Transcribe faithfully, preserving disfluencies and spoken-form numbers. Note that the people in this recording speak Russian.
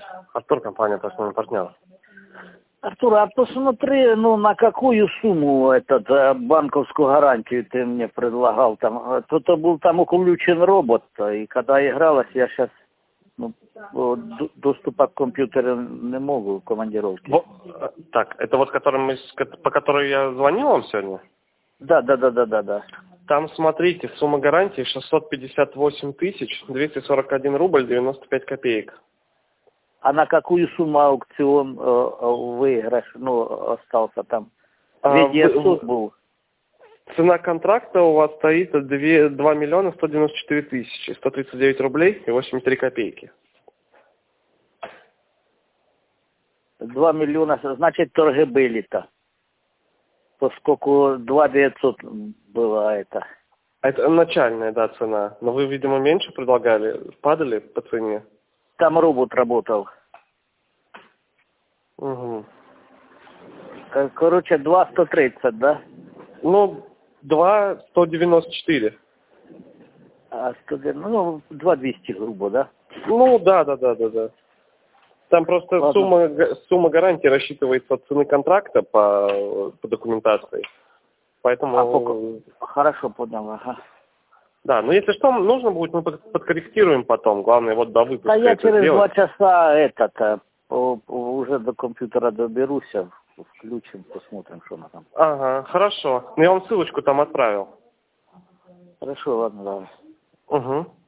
Артур, компания «Основной партнер». Артур, а посмотри, ну, на какую сумму этот э, банковскую гарантию ты мне предлагал там? Кто-то был там уключен робот, и когда игралась, я сейчас ну, д- доступа к компьютеру не могу, командировки. Во- Так, это вот которым мы, с- по которой я звонил вам сегодня? Да, да, да, да, да, да. Там, смотрите, сумма гарантии шестьсот пятьдесят восемь тысяч двести сорок один рубль девяносто пять копеек. А на какую сумму аукцион э, э, выигрыш, ну, остался там? А, Ведь я вы- суд в- был. Цена контракта у вас стоит два миллиона сто девяносто четыре тысячи сто тридцать девять рублей и восемьдесят три копейки. Два миллиона, значит, торги были-то. Поскольку два девятьсот было это. Это начальная, да, цена. Но вы, видимо, меньше предлагали, падали по цене. Там робот работал. Угу. Кор- Короче, два сто тридцать, да? Ну, два сто девяносто четыре. А сто, ну, два двести, грубо, да? Ну, да, да, да, да, да. Там просто Ладно. сумма, га- сумма гарантии рассчитывается от цены контракта по, по документации. Поэтому, А, пока... Хорошо, понял, ага. да, но если что, нужно будет, мы под- подкорректируем потом. Главное, вот до выпуска Да я это через два сделать. часа этот, э, по- по- уже до компьютера доберусь, а включим, посмотрим, что она там. Ага, хорошо. Ну, я вам ссылочку там отправил. Хорошо, ладно, давай. Угу.